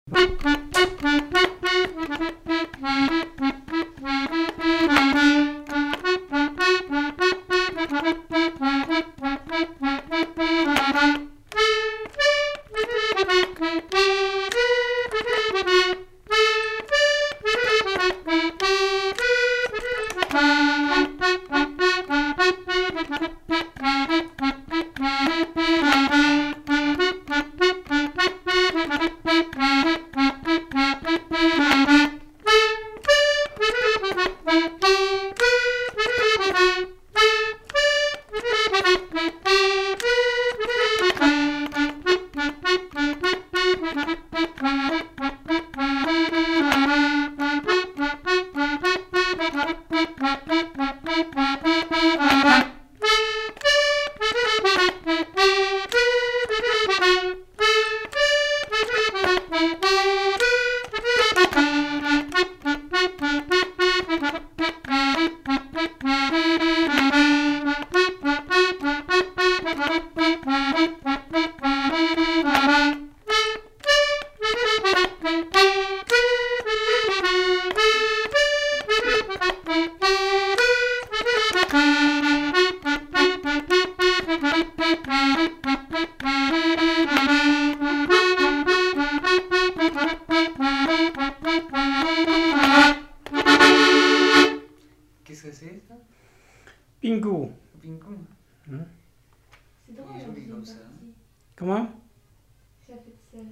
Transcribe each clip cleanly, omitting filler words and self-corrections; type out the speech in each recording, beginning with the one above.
Qu'est-ce que c'est ça? Pinkou. Pinkou. C'est drôle, Il est joli c'est comme une ça, partie. Comment? Ça fait de sel.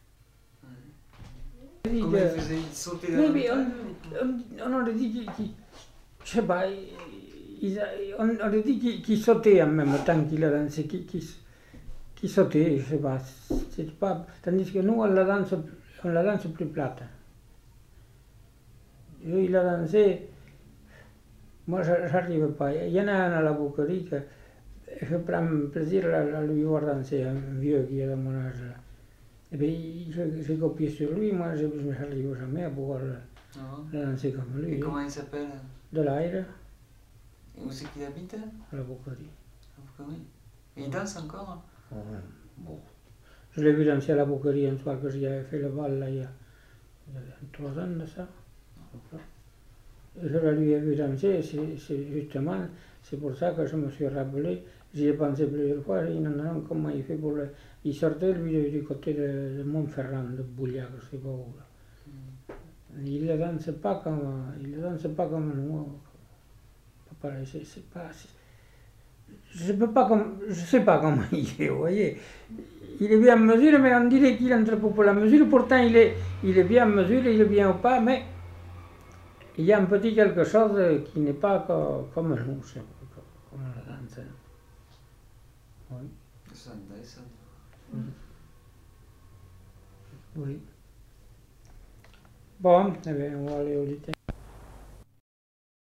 Comment il faisait? Il sautait dans Oui, le mais tas? on aurait dit je sais pas, on aurait dit qu'il sautait en même temps qu'il a dansé, qu'il sautait, je sais pas, c'est pas, tandis que nous on la danse plus plate. Lui il a dansé, moi j'arrive pas, il y en a un à la boucherie que je prends plaisir à lui voir danser, un vieux qui est de mon âge là. Et bien j'ai copié sur lui, moi je n'arrive jamais à pouvoir la danser comme lui. Et comment il s'appelle? De l'air, Et où c'est qu'il habite? à la boucherie. Oui. Et il danse encore? Bon. Je l'ai vu danser à la boucherie un soir que j'y avais fait le bal là, il y a 3 ans de ça. Et je lui ai vu danser, c'est justement, c'est pour ça que je me suis rappelé, j'y ai pensé plusieurs fois, et non, comment il fait pour le... Il sortait lui du côté de Montferrand, de Bouliac, je sais pas où. Là. Il ne danse pas comme nous. Pas pareil, c'est pas... Je sais pas comment il est, vous voyez. Il est bien en mesure, mais on dirait qu'il entre pas pour la mesure. Pourtant, il est bien en mesure, il est bien au pas, mais il y a un petit quelque chose qui n'est pas comme nous, comme la danse. Oui. C'est intéressant. Oui. Bon, eh bien, on va aller au lit.